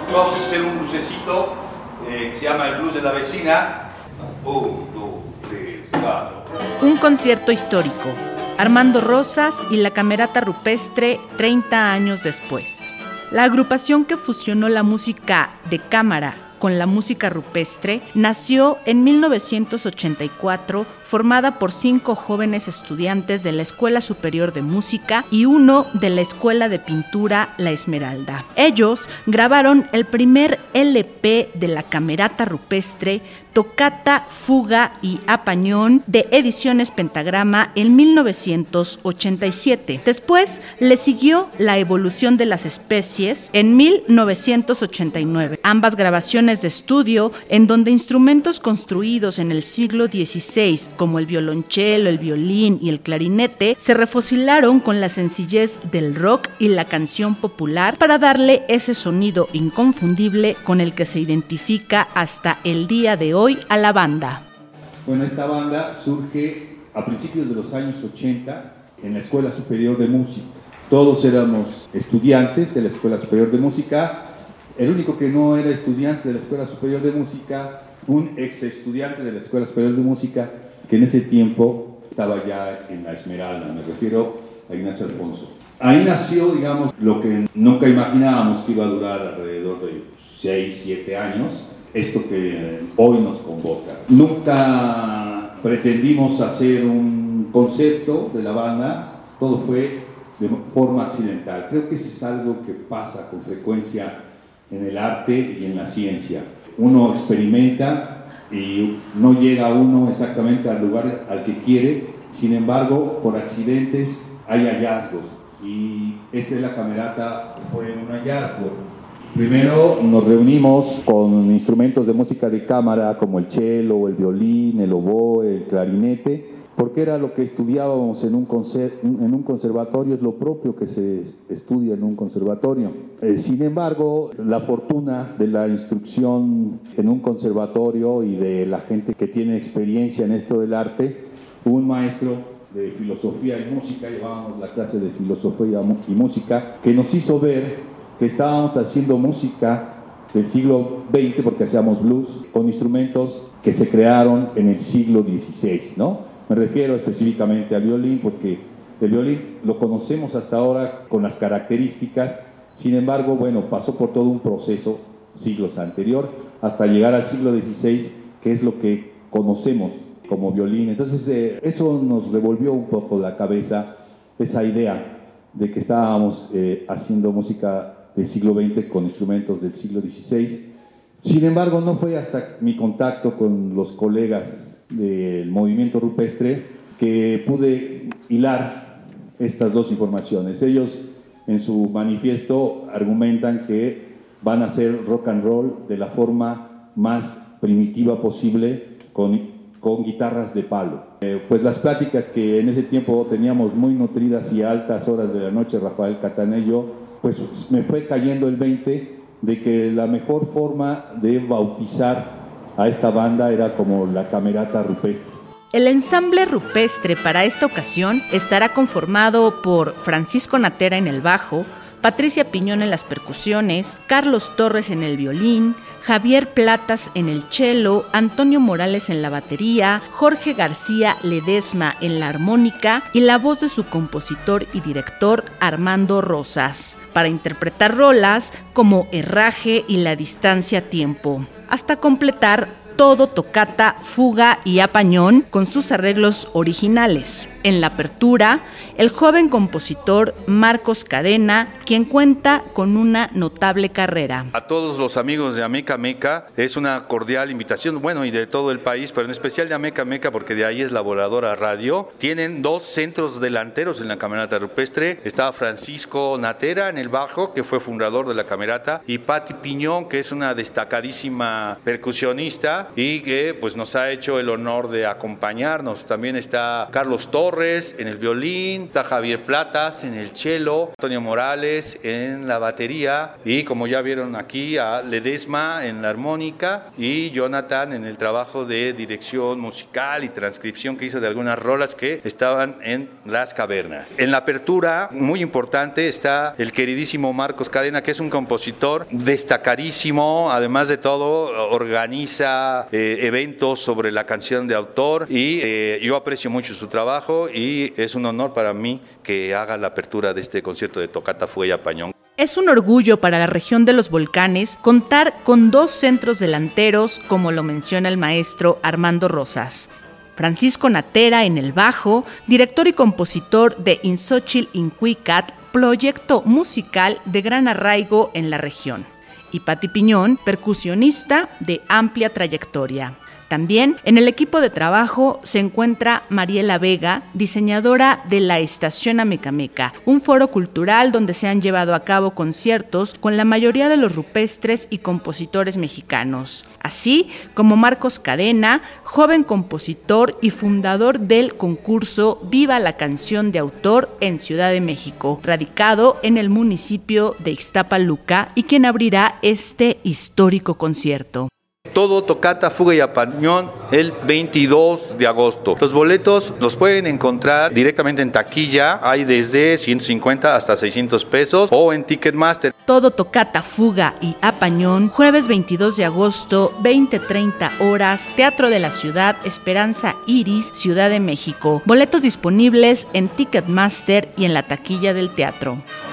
Vamos a hacer un bluesecito que se llama el blues de la vecina. 1, 2, 3, 4. Un concierto histórico. Armando Rosas y la Camerata Rupestre 30 años después. La agrupación que fusionó la música de cámara con la música rupestre nació en 1984, formada por 5 jóvenes estudiantes de la Escuela Superior de Música y uno de la Escuela de Pintura La Esmeralda. Ellos grabaron el primer LP de la Camerata Rupestre, Tocata, Fuga y Apañón, de Ediciones Pentagrama, en 1987. Después le siguió La Evolución de las Especies en 1989. Ambas grabaciones de estudio en donde instrumentos construidos en el siglo XVI, como el violonchelo, el violín y el clarinete, se refocilaron con la sencillez del rock y la canción popular para darle ese sonido inconfundible con el que se identifica hasta el día de hoy a la banda. Bueno, esta banda surge a principios de los años 80 en la Escuela Superior de Música. Todos éramos estudiantes de la Escuela Superior de Música. El único que no era estudiante de la Escuela Superior de Música, un ex estudiante de la Escuela Superior de Música, que en ese tiempo estaba ya en La Esmeralda, me refiero a Ignacio Alfonso. Ahí nació, digamos, lo que nunca imaginábamos que iba a durar alrededor de 6, 7 años, esto que hoy nos convoca. Nunca pretendimos hacer un concepto de la banda, todo fue de forma accidental. Creo que eso es algo que pasa con frecuencia en el arte y en la ciencia. Uno experimenta y no llega uno exactamente al lugar al que quiere, sin embargo, por accidentes hay hallazgos, y esta de la Camerata fue un hallazgo. Primero nos reunimos con instrumentos de música de cámara como el cello, el violín, el oboe, el clarinete, porque era lo que estudiábamos en un conservatorio, es lo propio que se estudia en un conservatorio. Sin embargo, la fortuna de la instrucción en un conservatorio y de la gente que tiene experiencia en esto del arte, un maestro de filosofía y música, llevábamos la clase de filosofía y música, que nos hizo ver que estábamos haciendo música del siglo XX, porque hacíamos blues, con instrumentos que se crearon en el siglo XVI, ¿no? Me refiero específicamente al violín, porque el violín lo conocemos hasta ahora con las características, sin embargo, bueno, pasó por todo un proceso siglos anterior, hasta llegar al siglo XVI, que es lo que conocemos como violín. Entonces, eso nos revolvió un poco la cabeza, esa idea de que estábamos haciendo música del siglo XX con instrumentos del siglo XVI. Sin embargo, no fue hasta mi contacto con los colegas del movimiento rupestre que pude hilar estas dos informaciones. Ellos en su manifiesto argumentan que van a hacer rock and roll de la forma más primitiva posible con guitarras de palo. Pues las pláticas que en ese tiempo teníamos muy nutridas y a altas horas de la noche, Rafael Catana y yo, pues me fue cayendo el 20 de que la mejor forma de bautizar a esta banda era como la Camerata Rupestre. El ensamble rupestre para esta ocasión estará conformado por Francisco Natera en el bajo, Patricia Piñón en las percusiones, Carlos Torres en el violín, Javier Platas en el cello, Antonio Morales en la batería, Jorge García Ledesma en la armónica y la voz de su compositor y director Armando Rosas, para interpretar rolas como Herraje y La Distancia Tiempo, hasta completar todo Tocata, Fuga y Apañón con sus arreglos originales. En la apertura, el joven compositor Marcos Cadena, quien cuenta con una notable carrera. A todos los amigos de Ameca Meca es una cordial invitación, bueno, y de todo el país, pero en especial de Ameca Meca, porque de ahí es la Voladora Radio. Tienen 2 centros delanteros en la Camerata Rupestre. Está Francisco Natera en el bajo, que fue fundador de la Camerata, y Pati Piñón, que es una destacadísima percusionista y que pues nos ha hecho el honor de acompañarnos. También está Carlos Torres, Torres en el violín, está Javier Platas en el cello, Antonio Morales en la batería y como ya vieron aquí a Ledesma en la armónica y Jonathan en el trabajo de dirección musical y transcripción que hizo de algunas rolas que estaban en Las Cavernas. En la apertura, muy importante, está el queridísimo Marcos Cadena, que es un compositor destacadísimo, además de todo organiza eventos sobre la canción de autor y yo aprecio mucho su trabajo y es un honor para mí que haga la apertura de este concierto de Toccata, Fuga y Apañón. Es un orgullo para la región de los volcanes contar con 2 centros delanteros, como lo menciona el maestro Armando Rosas. Francisco Natera en el bajo, director y compositor de Inxóchitl Incuicat, proyecto musical de gran arraigo en la región. Y Pati Piñón, percusionista de amplia trayectoria. También en el equipo de trabajo se encuentra Mariela Vega, diseñadora de la Estación Amecameca, un foro cultural donde se han llevado a cabo conciertos con la mayoría de los rupestres y compositores mexicanos, así como Marcos Cadena, joven compositor y fundador del concurso Viva la Canción de Autor en Ciudad de México, radicado en el municipio de Ixtapaluca y quien abrirá este histórico concierto. Todo Toccata, Fuga y Apañón el 22 de agosto. Los boletos los pueden encontrar directamente en taquilla, hay desde 150 hasta 600 pesos o en Ticketmaster. Todo Toccata, Fuga y Apañón, jueves 22 de agosto, 20:30 horas, Teatro de la Ciudad, Esperanza Iris, Ciudad de México. Boletos disponibles en Ticketmaster y en la taquilla del teatro.